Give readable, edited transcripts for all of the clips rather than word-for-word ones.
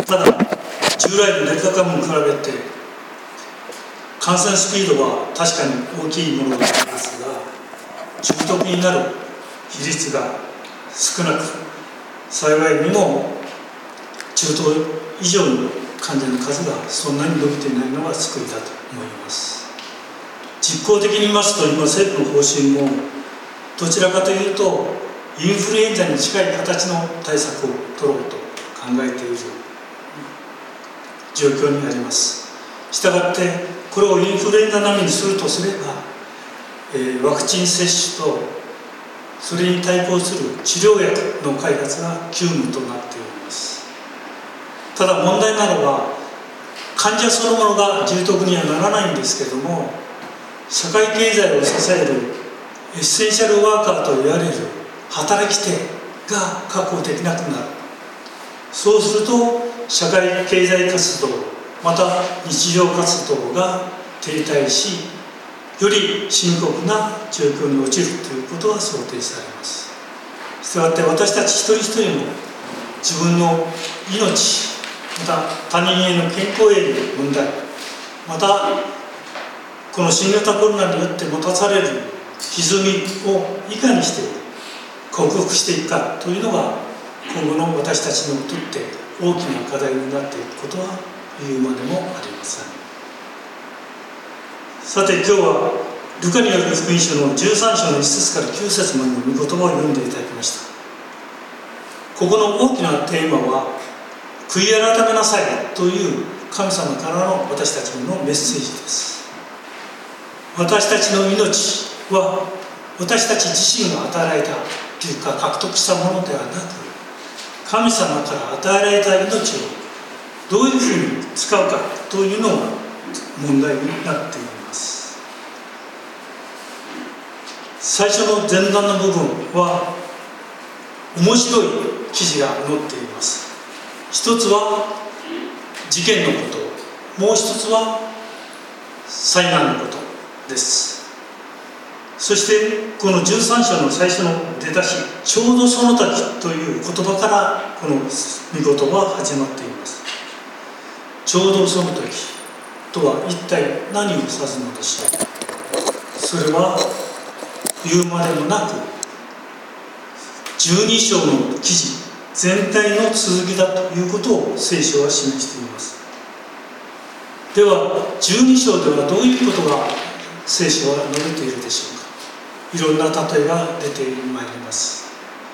ただ従来のデルタ株に比べて感染スピードは確かに大きいものがありますが、重篤になる比率が少なく、幸いにも中等以上の患者の数がそんなに伸びていないのが救いだと思います。実効的に言いますと、今政府の方針もどちらかというとインフルエンザに近い形の対策を取ろうと考えている状況にあります。したがってこれをインフルエンザ並みにするとすれば、ワクチン接種とそれに対抗する治療薬の開発が急務となっております。ただ問題なのは、患者そのものが重篤にはならないんですけれども、社会経済を支えるエッセンシャルワーカーといわれる働き手が確保できなくなる。そうすると社会経済活動、また日常活動が停滞し、より深刻な状況に陥るということが想定されます。したがって私たち一人一人も自分の命、また他人への健康への問題、またこの新型コロナによって持たされる歪みをいかにして克服していくかというのが今後の私たちにとって大きな課題になっていくことは言うまでもありません。さて今日はルカによる福音書の13章の1節から9節までの御言葉を読んでいただきました。ここの大きなテーマは悔い改めなさいという神様からの私たちのメッセージです。私たちの命は私たち自身が与えられたというか獲得したものではなく、神様から与えられた命をどういうふうに使うかというのが問題になっています。最初の前段の部分は面白い記事が載っています。一つは事件のこと、もう一つは災難のことです。そしてこの13章の最初の出だし、ちょうどその時という言葉からこの御言葉は始まっています。ちょうどその時とは一体何を指すのでしょう。それは言うまでもなく12章の記事全体の続きだということを聖書は示しています。では12章ではどういうことが聖書は述べているでしょうか。いろんな例えが出てまいります。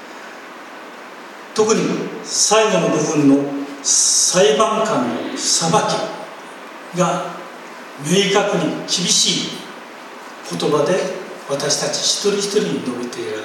特に最後の部分の裁判官の裁きが明確に厳しい言葉で私たち一人一人に述べていらっしゃいます。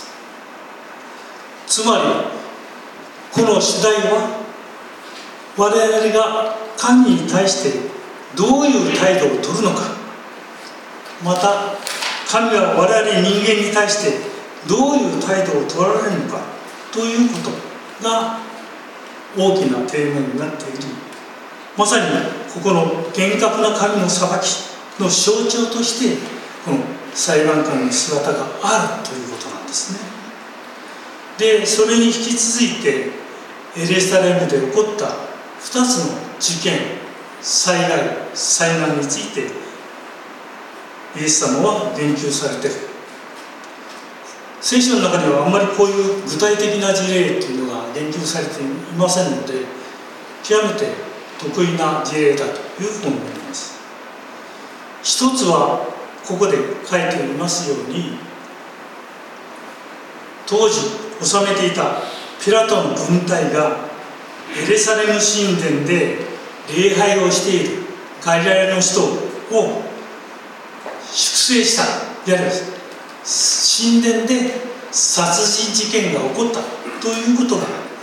つまりこの主題は我々が神に対してどういう態度を取るのか、また神は我々人間に対してどういう態度を取られるのかということが大きなテーマになっている。まさにここの厳格な神の裁きの象徴としてこの裁判官の姿があるということなんですね。でそれに引き続いてエルサレムで起こった2つの事件、災害、災難についてイエス様は言及されている。聖書の中にはあんまりこういう具体的な事例というのが言及されていませんので、極めて得意な事例だというふうに思います。一つはここで書いていますように、当時治めていたピラトの軍隊がエルサレム神殿で礼拝をしているガリラヤの人を粛清した、いわゆる神殿で殺人事件が起こったということがあります。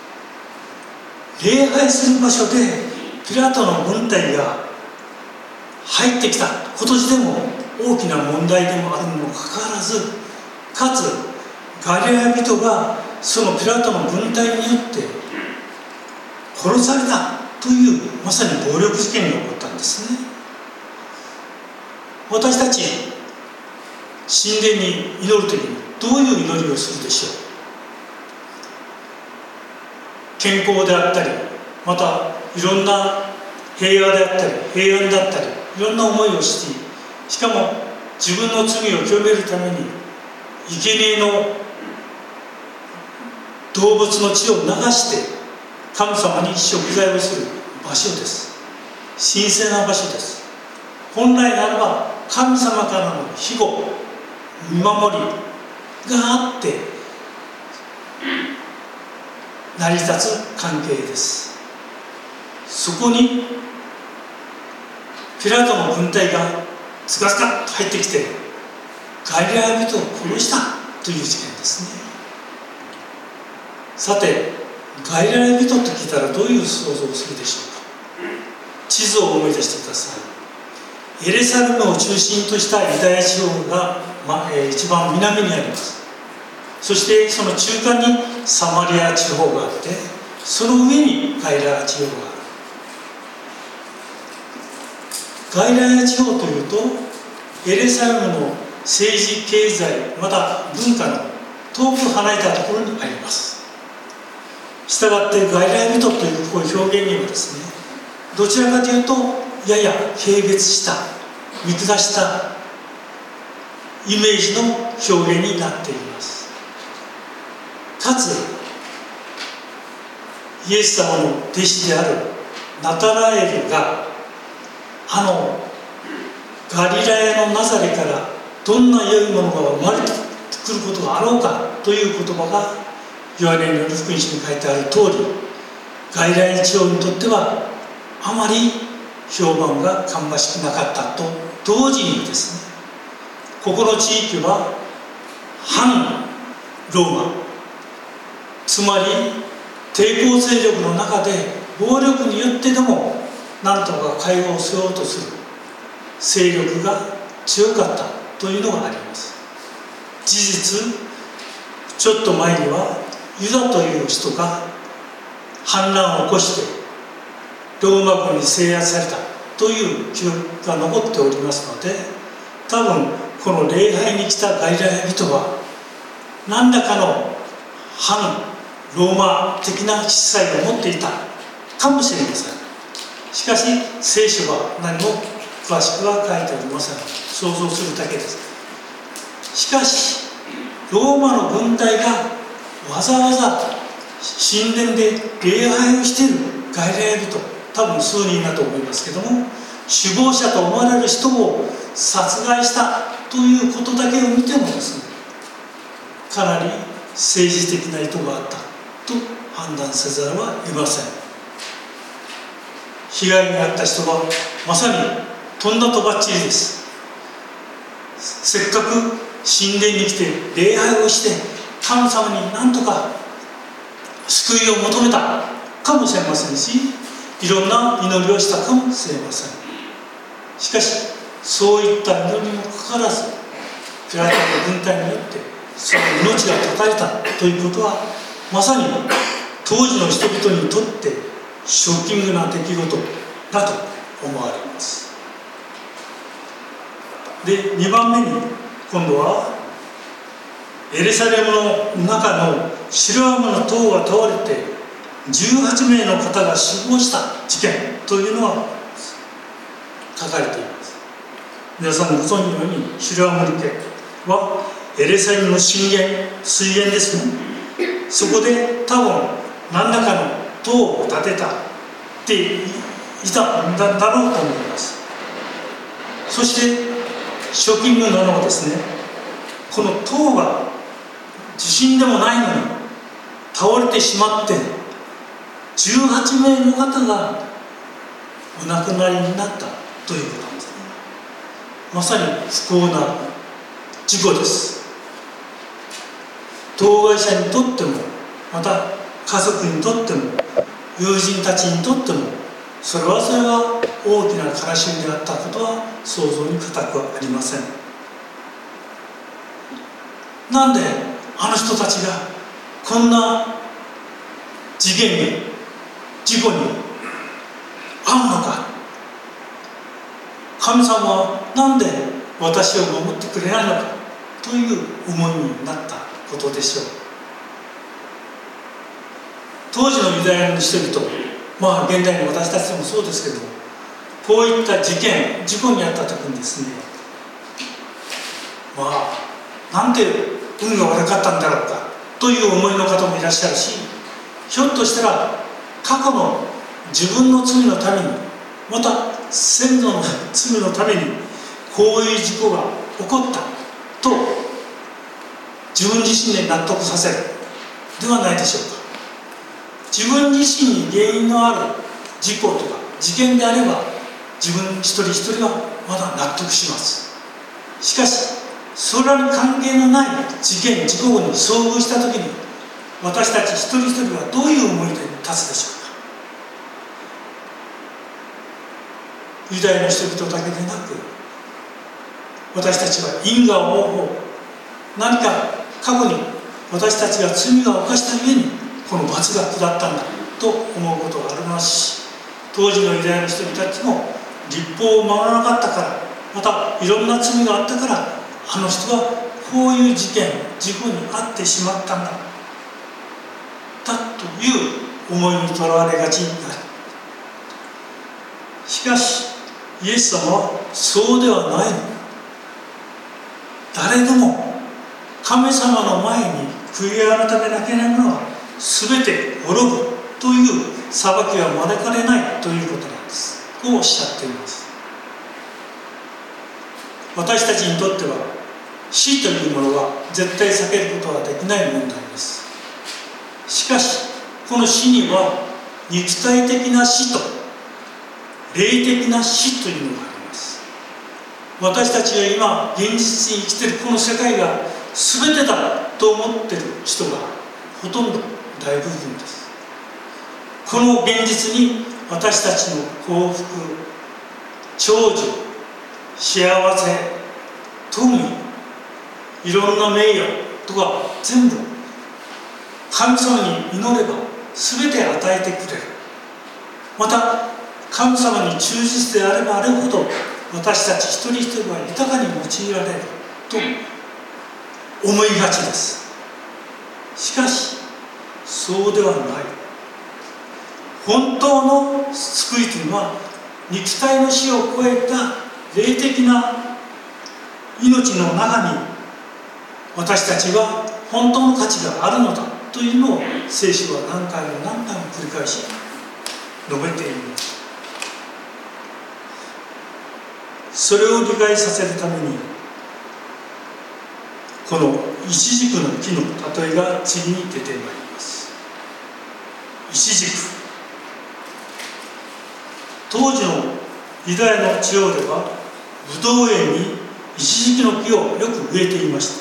礼拝する場所でピラトの軍隊が入ってきたこと自体も大きな問題でもあるにもかかわらず、かつガリラヤ人がそのピラトの軍隊によって殺されたというまさに暴力事件が起こったんですね。私たち神殿に祈るときにどういう祈りをするでしょう。健康であったり、 またいろんな平和であったり平安だったりいろんな思いをして、しかも自分の罪を清めるために生贄の動物の血を流して神様に贖罪をする場所です。神聖な場所です。本来ならば神様からの庇護見守りがあって成り立つ関係です。そこにピラトの軍隊がズカズカと入ってきてガリラヤ人を殺したという事件ですね。さてガリラヤ人と聞いたらどういう想像をするでしょうか。地図を思い出してください。エルサレムを中心としたユダヤ地方が、一番南にあります。そしてその中間にサマリア地方があって、その上にガリラヤ地方がある。ガリラヤ地方というとエルサレムの政治経済また文化の遠く離れたところにあります。したがってガリラヤ人という表現にはですね、どちらかというとやや軽蔑した見下したイメージの表現になっています。かつイエス様の弟子であるナタナエルがガリラヤのナザレからどんな良いものが生まれてくることがあろうかという言葉がヨハネの福音書に書いてある通り、ガリラヤ地方にとってはあまり評判が芳しくなかったと同時にですね、ここの地域は反ローマ、つまり抵抗勢力の中で暴力によってでも何とか解放しようとする勢力が強かったというのがあります。事実ちょっと前にはユダという人が反乱を起こしてローマ軍に制圧されたという記録が残っておりますので、多分この礼拝に来たガリラヤ人は何らかの反ローマ的な色彩を持っていたかもしれません。しかし聖書は何も詳しくは書いておりません。想像するだけです。しかしローマの軍隊がわざわざ神殿で礼拝をしているガリラヤ人、多分数人だと思いますけども、首謀者と思われる人を殺害したということだけを見てもですね、かなり政治的な意図があったと判断せざるを得ません。被害に遭った人はまさにとんだとばっちりです。せっかく神殿に来て礼拝をして神様に何とか救いを求めたかもしれませんし、いろんな祈りをしたかもしれません。しかしそういった祈りにもかかわらずピラトの軍隊によってその命が絶たれたということは、まさに当時の人々にとってショッキングな出来事だと思われます。で、2番目に今度はエルサレムの中のシロアムの塔が倒れて18名の方が死亡した事件というのは書かれています。皆さんご存知のようにシロアム家はエルサレムの水源ですね。そこで多分何らかの塔を建てたっていたんだろうと思います。そしてショッキングなのはですね、この塔が地震でもないのに倒れてしまって18名の方がお亡くなりになったということなんですね。まさに不幸な事故です。当該者にとってもまた家族にとっても友人たちにとってもそれは大きな悲しみであったことは想像に難くはありません。なんであの人たちがこんな事故に遭うのか。神様はなんで私を守ってくれないのかという思いになったことでしょう。当時のユダヤの人々、 現代の私たちもそうですけども、こういった事故に遭った時にですね、なんて運が悪かったんだろうかという思いの方もいらっしゃるし、ひょっとしたら過去の自分の罪のために、また先祖の罪のためにこういう事故が起こったと自分自身で納得させるではないでしょうか。自分自身に原因のある事故とか事件であれば、自分一人一人はまだ納得します。しかしそれらに関係のない事故に遭遇した時に、私たち一人一人はどういう思いで立つでしょうか。ユダヤの人々だけでなく、私たちは因果を思う方、何か過去に私たちが罪が犯したゆえにこの罰が下ったんだと思うことがありますし、当時のユダヤの人たちも律法を守らなかったから、またいろんな罪があったから、あの人はこういう事故に遭ってしまったんだという思いにとらわれがちになる。しかしイエス様はそうではないの。誰でも神様の前に悔い改めなければのは全て滅ぶという裁きは招かれないということなんです。こうおっしゃっています。私たちにとっては死というものは絶対避けることはできない問題です。しかしこの死には肉体的な死と霊的な死というのがあります。私たちが今現実に生きているこの世界が全てだと思っている人がほとんど大部分です。この現実に私たちの幸福、長寿、幸せ、富、いろんな名誉とか全部神様に祈れば全て与えてくれる。また神様に忠実であればあるほど私たち一人一人は豊かに用いられると思いがちです。しかしそうではない。本当の救いというのは肉体の死を超えた霊的な命の中に私たちは本当の価値があるのだというのを聖書は何回も繰り返し述べています。それを理解させるためにこのイチジクの木の例えが次に出てまいります。イチジク、当時のユダヤの地方ではブドウ園にイチジクの木をよく植えていました。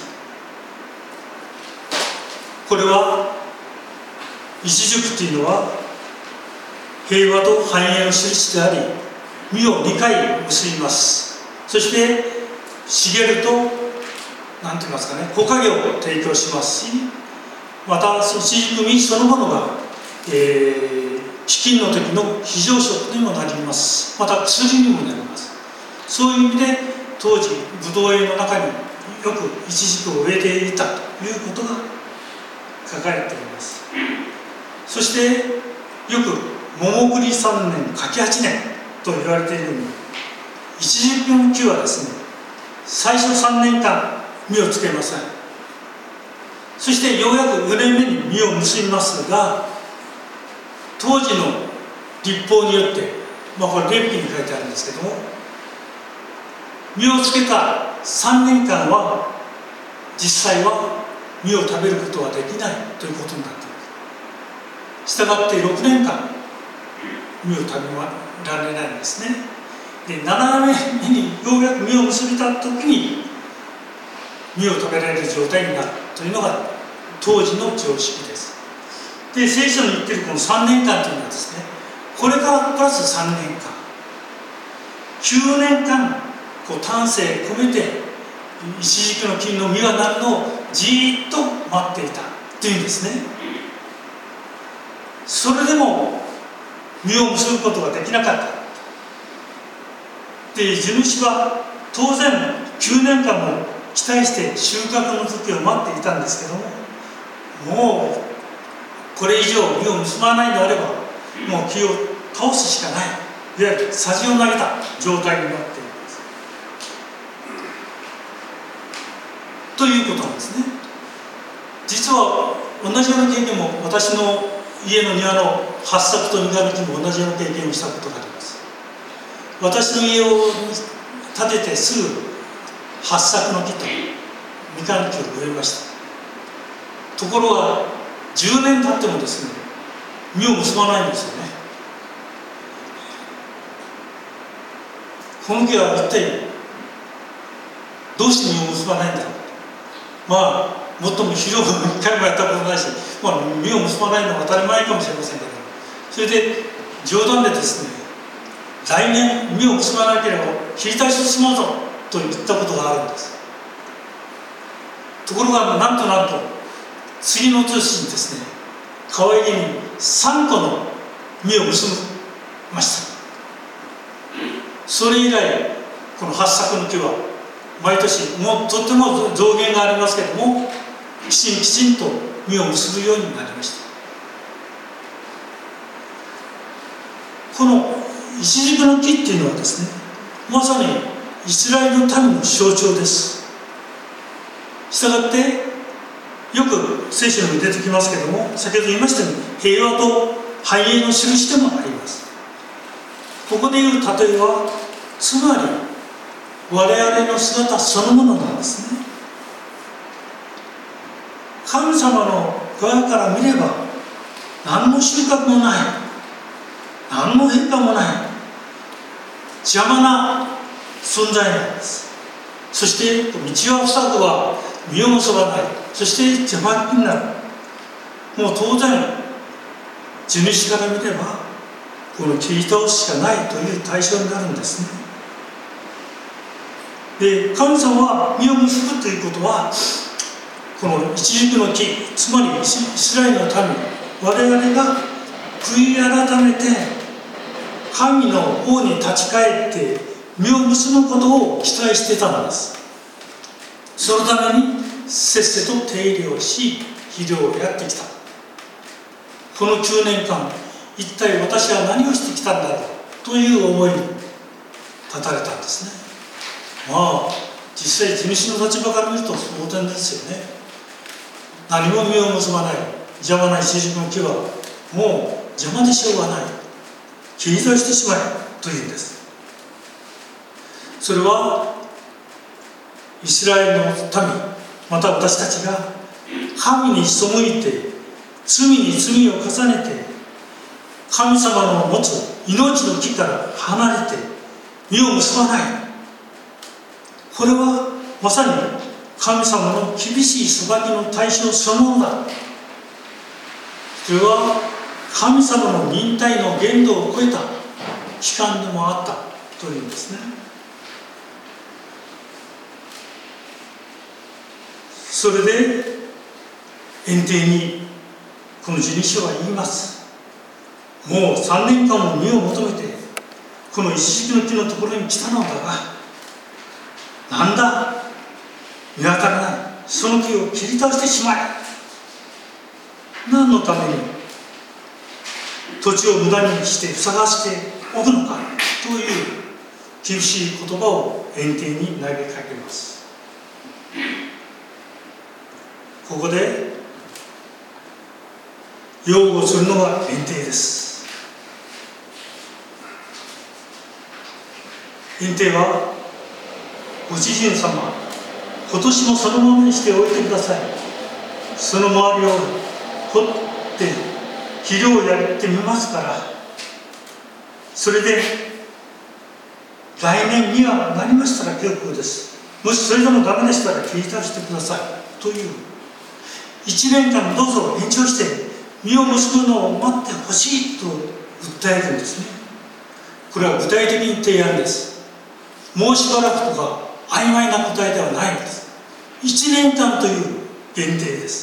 これはイチジクというのは平和と繁栄の印であり、実を2回結びます。そして茂ると何て言いますかね、木陰を提供しますし、またイチジク実そのものが、飢饉の時の非常食にもなります。また薬にもなります。そういう意味で当時ブドウ園の中によくイチジクを植えていたということが書かれています。そしてよく桃栗3年柿8年と言われているように、イチジクの木はですね、最初3年間実をつけません。そしてようやく4年目に実を結びますが、当時の律法によって、これレビ記に書いてあるんですけども、実をつけた3年間は実際は実を食べることはできないということになっている。したがって6年間実を食べられないんですね。で7年目にようやく実を結びた時に実を食べられる状態になるというのが当時の常識です。で聖書に言っているこの3年間というのはですね、これからプラス3年間9年間丹精込めてイチジクの木の実がなるのをじーっと待っていたというんですね。それでも実を結ぶことができなかった。で地主は当然9年間も期待して収穫の時を待っていたんですけども、もうこれ以上実を結ばないのであればもう木を倒すしかない、いわゆるさじを投げた状態になっているんです。ということなんですね。実は同じような経験も、私の家の庭の八作と三日月も同じような経験をしたことがあります。私の家を建ててすぐ八作の木と三日月を植えました。ところが10年経ってもですね、実を結ばないんですよね。この木は一体どうして実を結ばないんだろう。まあもっとも肥料を一回もやったことないし、実を結ばないのは当たり前かもしれませんけど、それで冗談でですね、来年実を結ばなければ切り倒ししまうぞと言ったことがあるんです。ところがなんと次の年にですね、可愛げに3個の実を結びました。それ以来この八作の木は毎年、もうとっても増減がありますけれども、きちんと実を結ぶようになりました。このイチジクの木っていうのはですね、まさにイスラエルの民の象徴です。したがってよく聖書にも出てきますけれども、先ほど言いましたように平和と繁栄の印でもあります。ここでいう例えは、つまり我々の姿そのものなんですね。神様の側から見れば何の収穫もない、何の変化もない、邪魔な存在なんです。そして道は塞ぐは実を結ばない、そして邪魔になる。もう当然地主から見ればこの切り倒すしかないという対象になるんですね。で、神様は実を結ぶということは、このイチジクの木、つまりイスラエルの民、我々が悔い改めて神の方に立ち返って実を結ぶことを期待していたのです。そのためにせっせと手入れをし、肥料をやってきた。この9年間、一体私は何をしてきたんだろうという思いに立たれたんですね。実際地主の立場から見ると当然ですよね。何も実を結ばない邪魔なイチジクの木はもう邪魔でしょうがない、切り倒してしまえというんです。それはイスラエルの民、また私たちが神に背いて罪に罪を重ねて神様の持つ命の木から離れて実を結ばない、これはまさに神様の厳しい裁きの対象そのものだ。それは神様の忍耐の限度を超えた期間でもあったというんですね。それで園庭にこの地主は言います。もう3年間も実を求めてこのイチジクの木のところに来たのだが、なんだ、見当たらない、その木を切り倒してしまえ。何のために土地を無駄にして塞がしておくのかという厳しい言葉を園庭に投げかけます。ここで擁護するのが園庭です。園庭はご主人様、今年もそのままにしておいてください。その周りを掘って肥料をやってみますから、それで来年にはなりましたら結構です。もしそれでもダメでしたら切り倒してくださいという、1年間どうぞ延長して実を結ぶのを待ってほしいと訴えるんですね。これは具体的に提案です。もうしばらくとか曖昧な答えではないんです。1年間という限定です。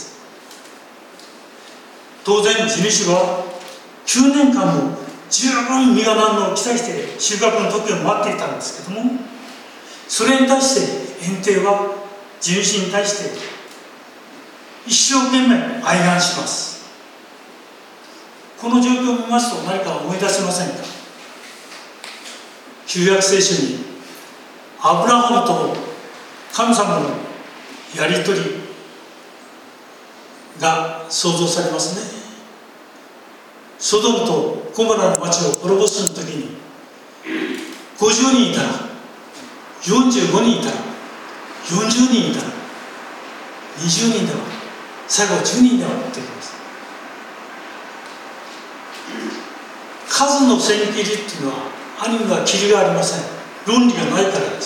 当然地主は9年間も十分実がなるのを期待して収穫の時を待っていたんですけども、それに対して園庭は地主に対して一生懸命哀願します。 この状況を見ますと何か思い出せませんか？旧約聖書にアブラハムと神様のやり取りが想像されますね。ソドムとゴモラの町を滅ぼす時に50人いたら、45人いたら、40人いたら、20人では、最後は10人ではって言います。数の線切りっていうのはアニメは切りがありません。論理がないからです。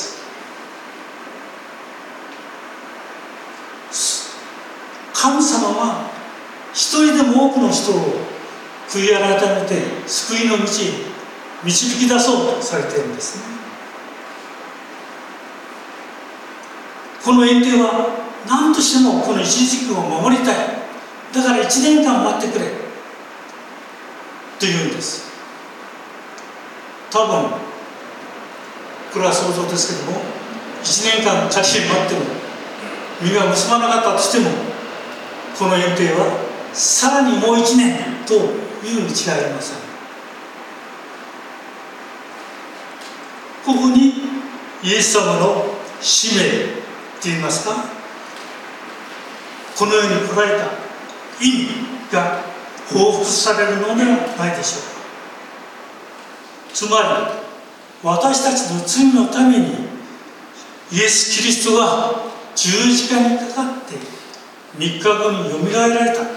神様は一人でも多くの人を悔い改めて救いの道へ導き出そうとされているんですね。この園庭は何としてもこの一時期を守りたい、だから1年間待ってくれというんです。多分これは想像ですけども、1年間仮に待っても実が結ばなかったとしても、この園庭はさらにもう1年というに違いありません。ここにイエス様の使命といいますか、この世に来られた意味が報復されるのではないでしょうか。つまり私たちの罪のためにイエス・キリストが十字架にかかって3日後によみがえられた、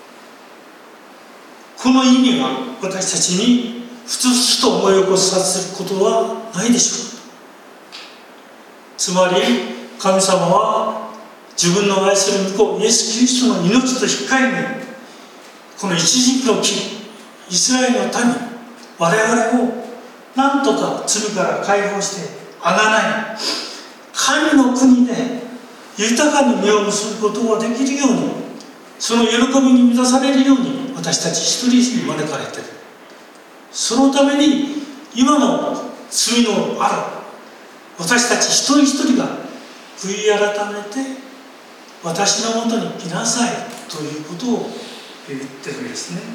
この意味が私たちにふつふつと思い起こさせることはないでしょうか。つまり神様は自分の愛する御子イエス・キリストの命と引き換えに、この一時期の木イスラエルの民我々を何とか罪から解放してあがない神の国で豊かに実を結ぶことができるように、その喜びに満たされるように私たち一人一人招かれている。そのために今の罪のある私たち一人一人が悔い改めて私のもとに来なさいということを言ってるんですね。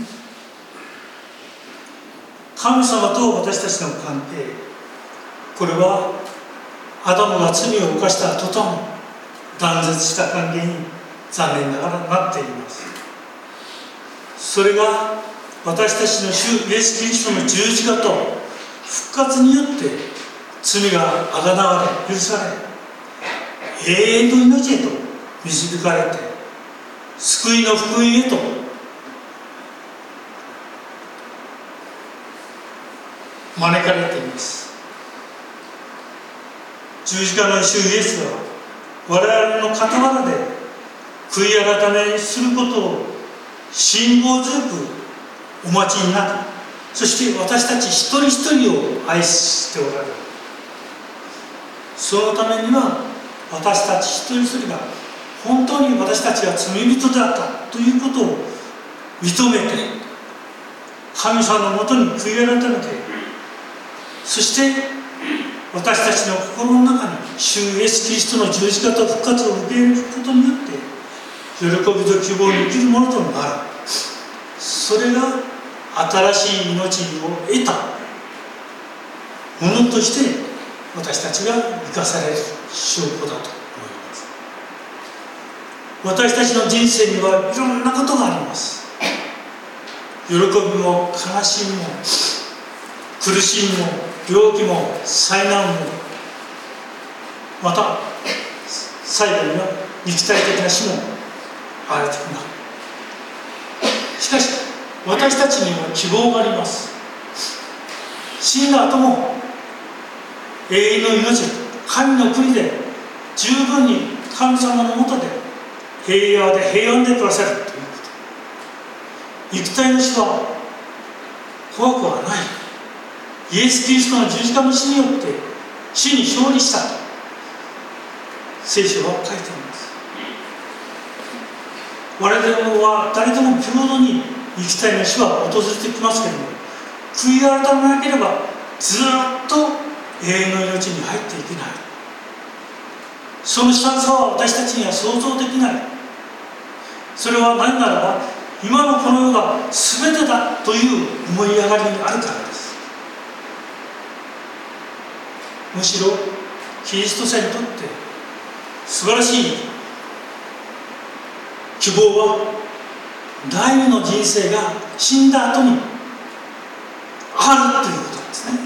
神様と私たちの関係、これはアダムが罪を犯した途端断絶した関係に残念ながらなっています。それが私たちの主イエス・キリストの十字架と復活によって罪があがなわれ許され、永遠の命へと導かれて救いの福音へと招かれています。十字架の主イエスは我々の傍らで悔い改めすることを辛抱強くお待ちになり、そして私たち一人一人を愛しておられる。そのためには私たち一人一人が本当に私たちは罪人であったということを認めて神様のもとに悔い改めて、そして私たちの心の中に主イエス・キリストの十字架と復活を受け入れることによって喜びと希望に生きるものとなる。それが新しい命を得たものとして私たちが生かされる証拠だと思います。私たちの人生にはいろんなことがあります。喜びも悲しみも苦しみも病気も災難も、また最後には肉体的な死もあるときな。しかし私たちには希望があります。死んだ後も永遠の命、神の国で十分に神様のもとで平和で暮らせるということ。肉体の死は怖くはない。イエス・キリストの十字架の死によって死に勝利したと聖書は書いています。我々は誰でも平等に肉体の死は訪れてきますけれども、悔い改めなければずっと永遠の命に入っていけない。その悲惨さは私たちには想像できない。それは何ならば今のこの世が全てだという思い上がりにあるからです。むしろキリスト者にとって素晴らしい希望は、第二の人生が死んだ後にあるということなんですね。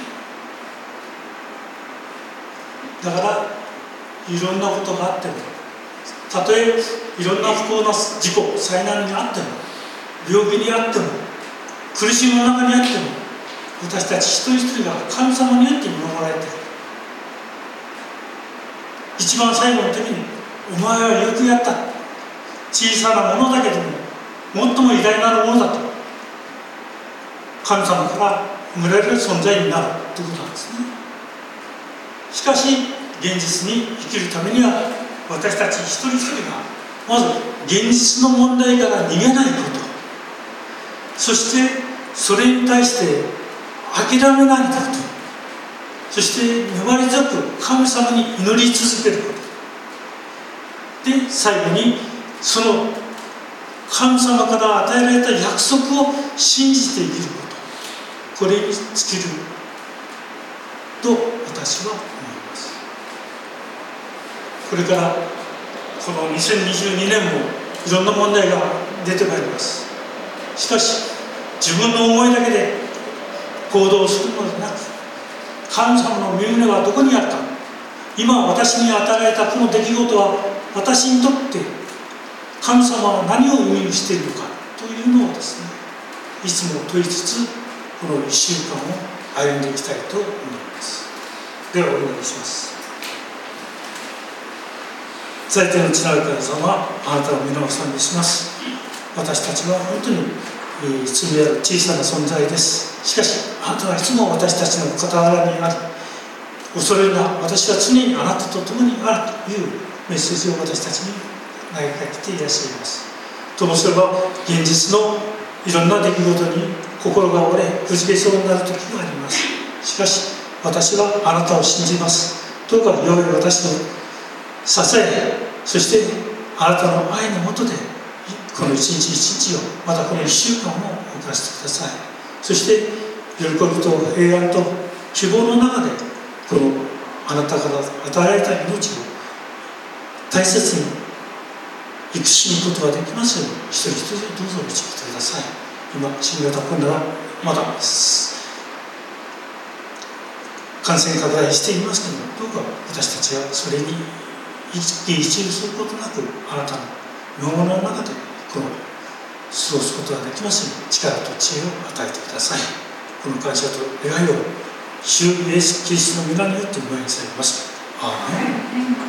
だからいろんなことがあっても、たとえいろんな不幸な事故、災難にあっても、病気にあっても、苦しみの中にあっても、私たち一人一人が神様によって見守られている。一番最後の時に、お前はよくやった、小さなものだけども最も偉大なるものだと神様から褒められる存在になるということなんですね。しかし現実に生きるためには、私たち一人一人がまず現実の問題から逃げないこと、そしてそれに対して諦めないこと、そして粘り強く神様に祈り続けることで、最後にその神様から与えられた約束を信じて生きること、これに尽きると私は思います。これからこの2022年もいろんな問題が出てまいります。しかし自分の思いだけで行動するのではなく、神様の御胸はどこにあったの、今私に与えられたこの出来事は私にとって神様は何を意味しているのかというのをですね、いつも問いつつこの1週間を歩んでいきたいと思います。ではお願いします。在天の地なる神様、あなたを皆を賛美します。私たちは本当に罪ある小さな存在です。しかしあなたはいつも私たちの傍らにあり、恐れるな、私は常にあなたと共にあるというメッセージを私たちに投げかけていらっしゃいます。ともすれば現実のいろんな出来事に心が折れくじけそうになる時があります。しかし私はあなたを信じます。どうかよい私の支え、そしてあなたの愛のもとでこの一日一日を、またこの1週間を送らせてください。そして喜びと平安と希望の中で、このあなたから与えられた命を大切に生きしむことができますように、一人一人どうぞ導いてください。今新型コロナはまだ感染拡大していますけども、どうか私たちはそれに一喜一憂することなく、あなたの見守りの中でこの過ごすことができますように、力と知恵を与えてください。この感謝と願いを主イエス・キリストの皆によってお願いされます。アーメン。